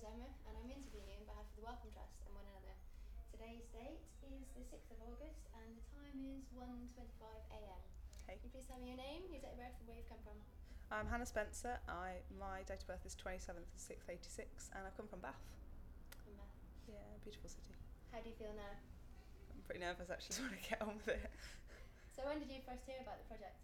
name's Emma and I'm interviewing you on behalf of the Wellcome Trust and one another. Today's date is the 6th of August and the time is 1:25 a.m. Okay. Can you please tell me your name, your date of birth and where you've come from? I'm Hannah Spencer. My date of birth is 27th of 6th 86 and I've come from Bath. From Bath. Yeah, beautiful city. How do you feel now? I'm pretty nervous actually, just want to get on with it. So when did you first hear about the project?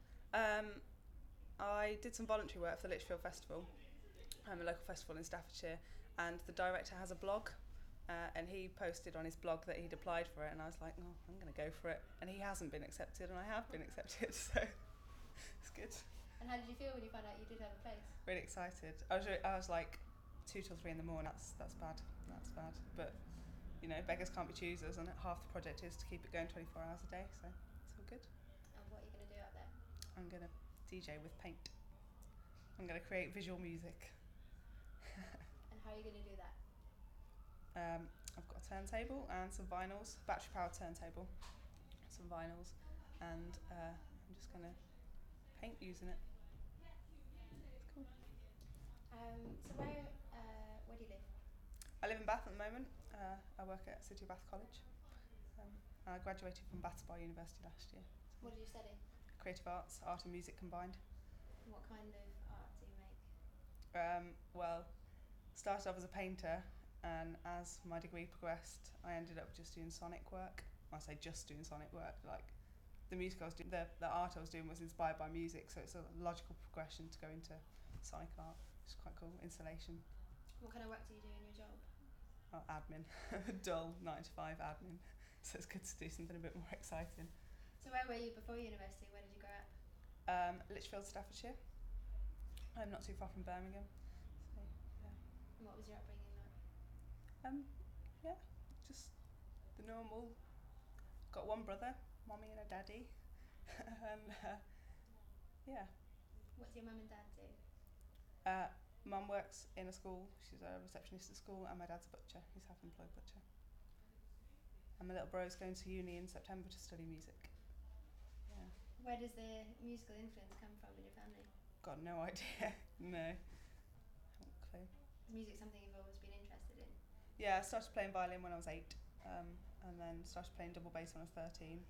I did some voluntary work for the Lichfield Festival, a local festival in Staffordshire, and the director has a blog, and he posted on his blog that he'd applied for it, and I was like, oh, I'm going to go for it. And he hasn't been accepted, and I have been accepted, so it's good. And how did you feel when you found out you did have a place? Really excited. I was like 2 till 3 in the morning. That's bad. But you know, beggars can't be choosers, and half the project is to keep it going 24 hours a day, so it's all good. And what are you going to do out there? I'm going to DJ with paint. I'm going to create visual music. And how are you going to do that? I've got a turntable and some vinyls, battery powered turntable, some vinyls, and I'm just going to paint using it. It's cool. So where do you live? I live in Bath at the moment. I work at City of Bath College. I graduated from Bath Spa University last year. What did you study? Creative arts, art and music combined. What kind of art do you make? Well, started off as a painter, and as my degree progressed, I ended up just doing sonic work. When I say just doing sonic work, like the music I was doing, the art I was doing was inspired by music, so it's a logical progression to go into sonic art. It's quite cool. Installation. What kind of work do you do in your job? Oh, admin. Dull 9 to 5 admin. So it's good to do something a bit more exciting. So where were you before university? Where did you grow up? Lichfield, Staffordshire. I'm not too far from Birmingham. So, yeah. And what was your upbringing like? Yeah, just the normal. Got one brother, mommy and a daddy. And yeah. What do your mum and dad do? Mum works in a school, she's a receptionist at school, and my dad's a butcher, he's a half-employed butcher. And my little bro's going to uni in September to study music. Yeah. Where does the musical influence come from in your family? Got no idea, no. Not a clue. Is music something you've always been interested in? Yeah, I started playing violin when I was 8, and then started playing double bass when I was 13.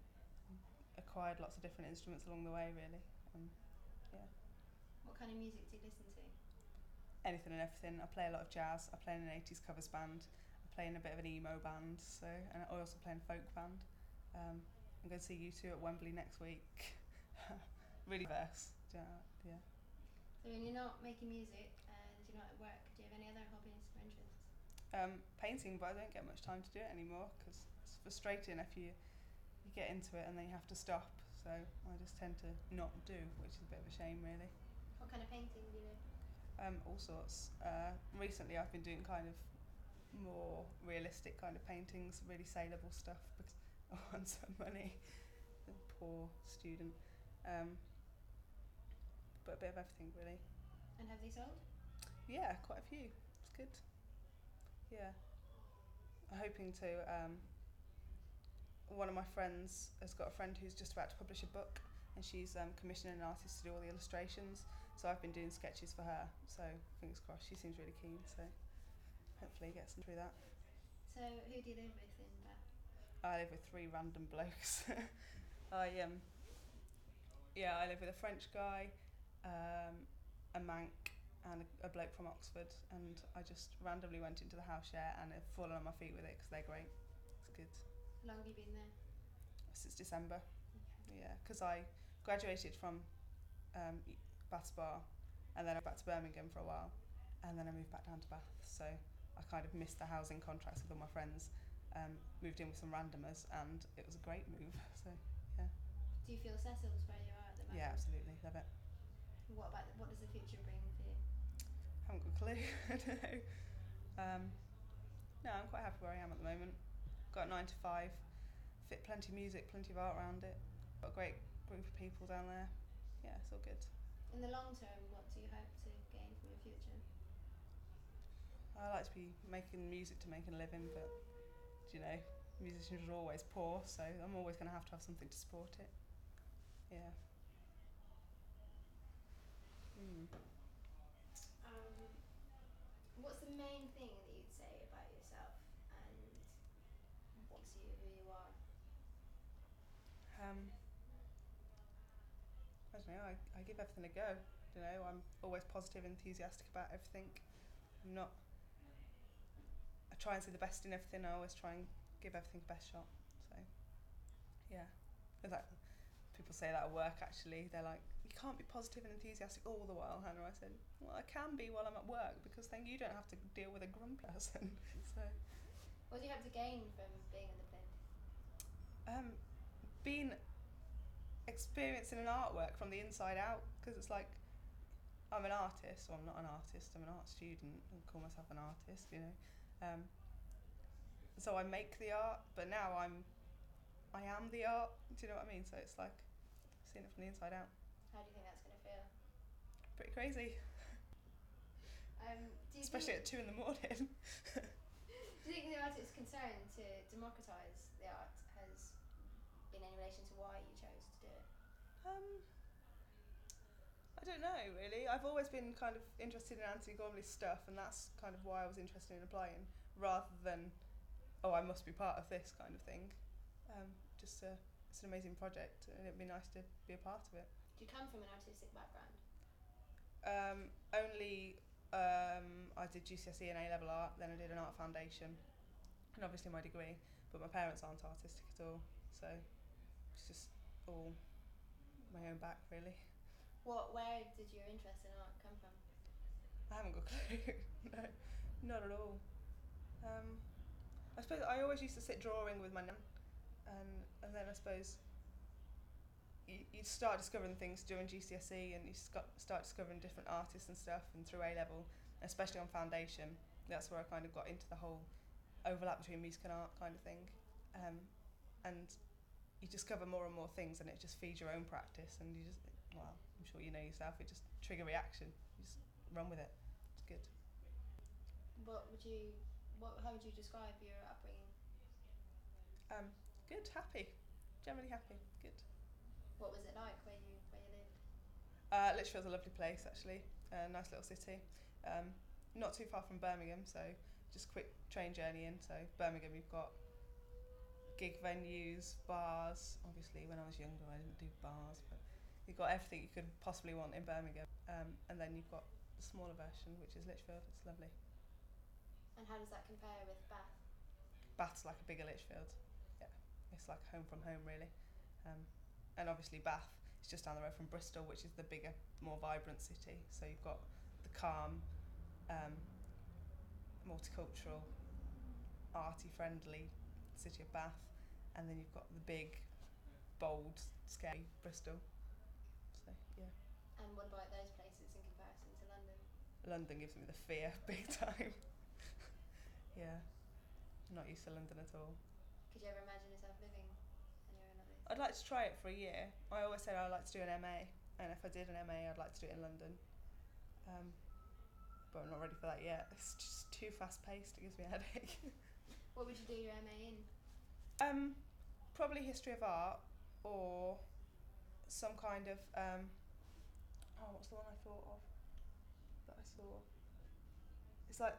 Acquired lots of different instruments along the way, really. Yeah. What kind of music do you listen to? Anything and everything. I play a lot of jazz. I play in an 80s covers band. I play in a bit of an emo band, and I also play in a folk band. I'm going to see U2 at Wembley next week. Really diverse. Yeah. So when you're not making music and you're not at work, do you have any other hobbies or interests? Painting, but I don't get much time to do it anymore because it's frustrating if you get into it and then you have to stop. So I just tend to not do, which is a bit of a shame, really. What kind of painting do you do? All sorts. Recently I've been doing kind of more realistic kind of paintings, really saleable stuff because I want some money. Poor student. But a bit of everything, really. And have they sold? Yeah, quite a few. It's good. Yeah. I'm hoping to. One of my friends has got a friend who's just about to publish a book, and she's commissioning an artist to do all the illustrations. So I've been doing sketches for her. So fingers crossed. She seems really keen. So hopefully get some through that. So who do you live with in Bath? I live with 3 random blokes. I live with a French guy, a Manc, and a bloke from Oxford. And I just randomly went into the house share and have fallen on my feet with it because they're great. It's good. How long have you been there? Since December. Okay. Yeah, because I graduated from Bath Spa, and then I went back to Birmingham for a while, and then I moved back down to Bath. So I kind of missed the housing contracts with all my friends. Moved in with some randomers, and it was a great move. So yeah. Do you feel settled where you are at the moment? Yeah, absolutely, love it. What does the future bring for you? Haven't got a clue. I don't know. No, I'm quite happy where I am at the moment. Got a 9 to 5. Fit plenty of music, plenty of art around it. Got a great group of people down there. Yeah, it's all good. In the long term, what do you hope to gain from your future? I like to be making music to make a living, but you know, musicians are always poor, so I'm always going to have something to support it. Yeah. What's the main thing that you'd say about yourself and what makes you who you are? I don't know, I give everything a go. You know, I'm always positive, enthusiastic about everything. I'm not. I try and see the best in everything. I always try and give everything the best shot. So, yeah. It's like people say that at work. Actually, they're like, you can't be positive and enthusiastic all the while, Hannah. I said, well, I can be while I'm at work because then you don't have to deal with a grumpy person. So, what do you have to gain from being in the plinth? being experiencing an artwork from the inside out, because it's like I'm an artist. Well, I'm not an artist. I'm an art student. I call myself an artist. You know. So I make the art, but now I am the art. Do you know what I mean? So it's like seeing it from the inside out. How do you think that's going to feel? Pretty crazy. Especially at 2 a.m. Do you think the artist's concern to democratise the art has been in relation to why you chose to do it? I don't know really. I've always been kind of interested in Anthony Gormley's stuff, and that's kind of why I was interested in applying, rather than, oh, I must be part of this kind of thing. It's an amazing project, and it'd be nice to be a part of it. Do you come from an artistic background? I did GCSE and A-level art, then I did an art foundation, and obviously my degree, but my parents aren't artistic at all, so it's just all my own back, really. Where did your interest in art come from? I haven't got a clue. No, not at all. I suppose I always used to sit drawing with my nan, and then I suppose you start discovering things during GCSE, and you start discovering different artists and stuff, and through A-level, especially on foundation, that's where I kind of got into the whole overlap between music and art kind of thing. And you discover more and more things, and it just feeds your own practice, and you just, well, I'm sure you know yourself, it just trigger reaction. You just run with it. It's good. How would you describe your upbringing? Good, happy, generally happy, good. What was it like where you lived? Lichfield's a lovely place actually, nice little city. Not too far from Birmingham, so just a quick train journey in. So Birmingham, you've got gig venues, bars. Obviously, when I was younger, I didn't do bars, but you've got everything you could possibly want in Birmingham. And then you've got the smaller version, which is Lichfield. It's lovely. And how does that compare with Bath? Bath's like a bigger Lichfield. Yeah, it's like home from home, really. And obviously Bath is just down the road from Bristol, which is the bigger, more vibrant city. So you've got the calm, multicultural, arty-friendly city of Bath, and then you've got the big, bold, scary Bristol. So yeah. And what about those places in comparison to London? London gives me the fear, big time. Yeah, I'm not used to London at all. Could you ever imagine yourself living anywhere like this? I'd like to try it for a year. I always said I'd like to do an MA, and if I did an MA, I'd like to do it in London. But I'm not ready for that yet. It's just too fast-paced. It gives me a headache. What would you do your MA in? Probably history of art, or some kind of what's the one I thought of that I saw? It's like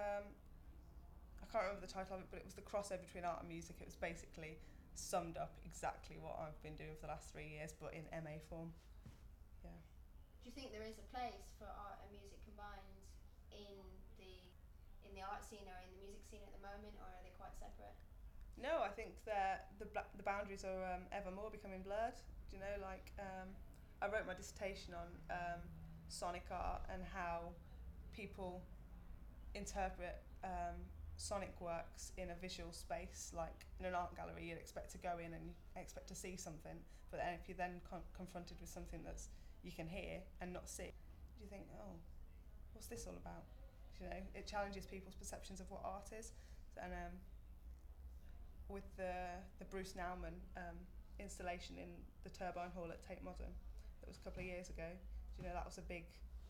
I can't remember the title of it, but it was the crossover between art and music. It was basically summed up exactly what I've been doing for the last 3 years, but in MA form. Yeah. Do you think there is a place for art and music combined in the art scene or in the music scene at the moment, or are they quite separate? No, I think that the boundaries are ever more becoming blurred. Do you know, like I wrote my dissertation on sonic art and how people interpret sonic works in a visual space. Like in an art gallery, you'd expect to go in and you expect to see something, but then if you're then confronted with something that's you can hear and not see, you think, oh, what's this all about? You know, it challenges people's perceptions of what art is. And with the Bruce Nauman installation in the Turbine Hall at Tate Modern, that was a couple of years ago. You know, that was a big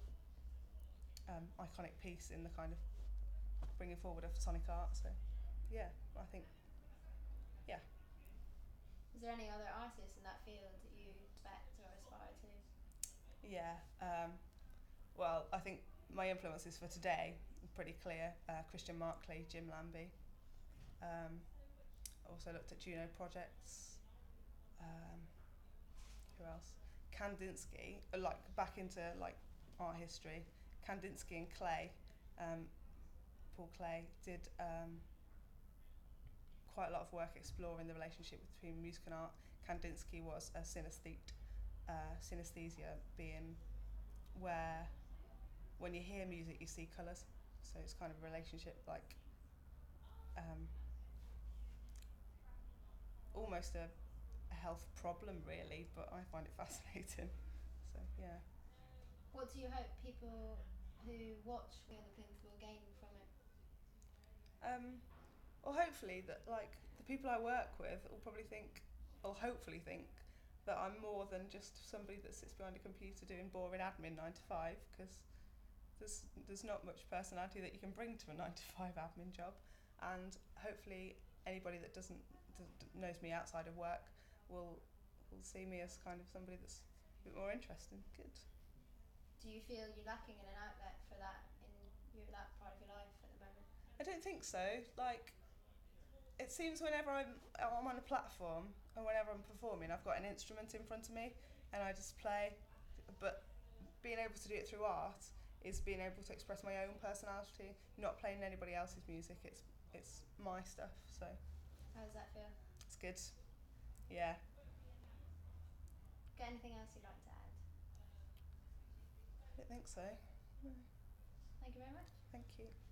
iconic piece in the kind of bringing forward of sonic art. So yeah, I think, yeah. Is there any other artists in that field that you respect or aspire to? Yeah, well, I think my influences for today are pretty clear. Christian Markley, Jim Lambie. Also looked at Juno Projects. Who else? Kandinsky, like back into like art history. Kandinsky and Klee, Paul Klee, did quite a lot of work exploring the relationship between music and art. Kandinsky was a synesthete, synesthesia being where when you hear music you see colours. So it's kind of a relationship like almost a health problem really, but I find it fascinating. So yeah. What do you hope people who watch the other things will gain from it? Or hopefully that like the people I work with will probably think, or hopefully think, that I'm more than just somebody that sits behind a computer doing boring admin 9 to 5, because there's not much personality that you can bring to a 9 to 5 admin job, and hopefully anybody that knows me outside of work will see me as kind of somebody that's a bit more interesting. Good. Do you feel you're lacking in an outlet for that in that part of your life at the moment? I don't think so. Like, it seems whenever I'm on a platform and whenever I'm performing, I've got an instrument in front of me and I just play. But being able to do it through art is being able to express my own personality, not playing anybody else's music. It's my stuff. So How does that feel? it's good. Yeah. Got anything else you'd like to add? I don't think so. Thank you very much. Thank you.